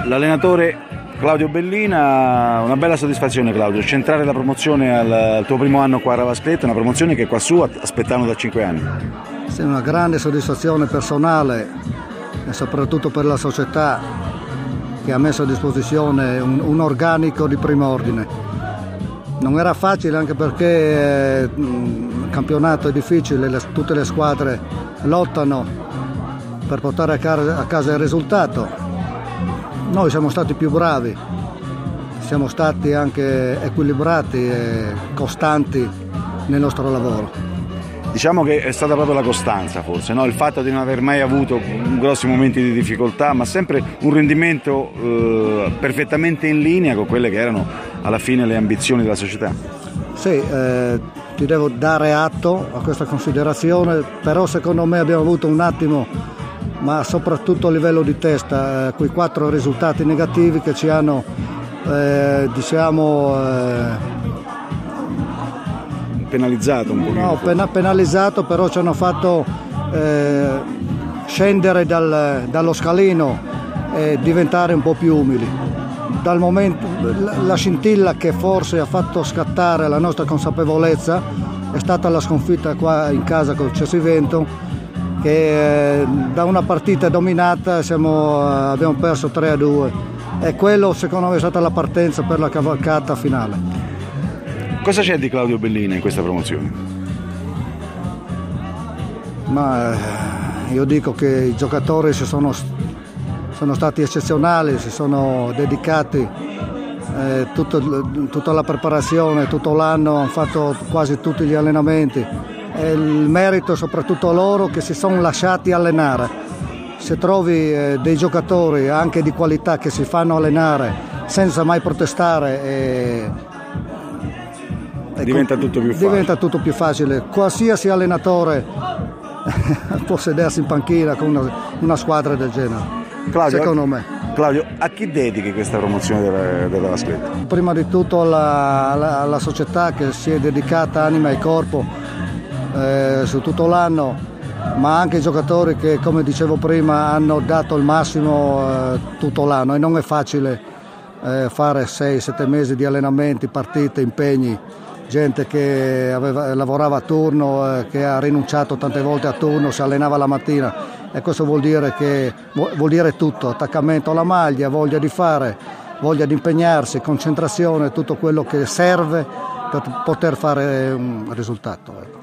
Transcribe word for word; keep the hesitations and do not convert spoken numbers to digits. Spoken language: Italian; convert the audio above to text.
L'allenatore Claudio Bellina, una bella soddisfazione Claudio, centrare la promozione al, al tuo primo anno qua a Ravascletta, una promozione che qua su aspettavano da cinque anni. Sì, una grande soddisfazione personale e soprattutto per la società che ha messo a disposizione un, un organico di primo ordine. Non era facile anche perché eh, il campionato è difficile, le, tutte le squadre lottano per portare a casa, a casa il risultato. Noi siamo stati più bravi, siamo stati anche equilibrati e costanti nel nostro lavoro. Diciamo che è stata proprio la costanza forse, no? Il fatto di non aver mai avuto grossi momenti di difficoltà, ma sempre un rendimento eh, perfettamente in linea con quelle che erano alla fine le ambizioni della società. Sì, eh, ti devo dare atto a questa considerazione, però secondo me abbiamo avuto un attimo, ma soprattutto a livello di testa, eh, quei quattro risultati negativi che ci hanno eh, diciamo eh, penalizzato un po'. No, pena, penalizzato, però ci hanno fatto eh, scendere dal, dallo scalino e diventare un po' più umili. Dal momento, la, la scintilla che forse ha fatto scattare la nostra consapevolezza è stata la sconfitta qua in casa col Cesivento, che eh, da una partita dominata siamo, eh, abbiamo perso tre a due e quello secondo me è stata la partenza per la cavalcata finale. Cosa c'è di Claudio Bellina in questa promozione? Ma eh, io dico che i giocatori si sono, sono stati eccezionali, si sono dedicati eh, tutto, tutta la preparazione, tutto l'anno, hanno fatto quasi tutti gli allenamenti. E il merito soprattutto a loro che si sono lasciati allenare. Se trovi eh, dei giocatori anche di qualità che si fanno allenare senza mai protestare, eh, diventa tutto più facile. Diventa tutto più facile. Qualsiasi allenatore può sedersi in panchina con una, una squadra del genere. Claudio, secondo me. Claudio, a chi dedichi questa promozione della, della Ravascletta? Prima di tutto alla, alla, alla società che si è dedicata anima e corpo Eh, su tutto l'anno, ma anche i giocatori che, come dicevo prima, hanno dato il massimo eh, tutto l'anno, e non è facile eh, fare sei sette mesi di allenamenti, partite, impegni, gente che aveva, lavorava a turno, eh, che ha rinunciato tante volte a turno, si allenava la mattina, e questo vuol dire, che, vuol dire tutto: attaccamento alla maglia, voglia di fare, voglia di impegnarsi, concentrazione, tutto quello che serve per poter fare un risultato.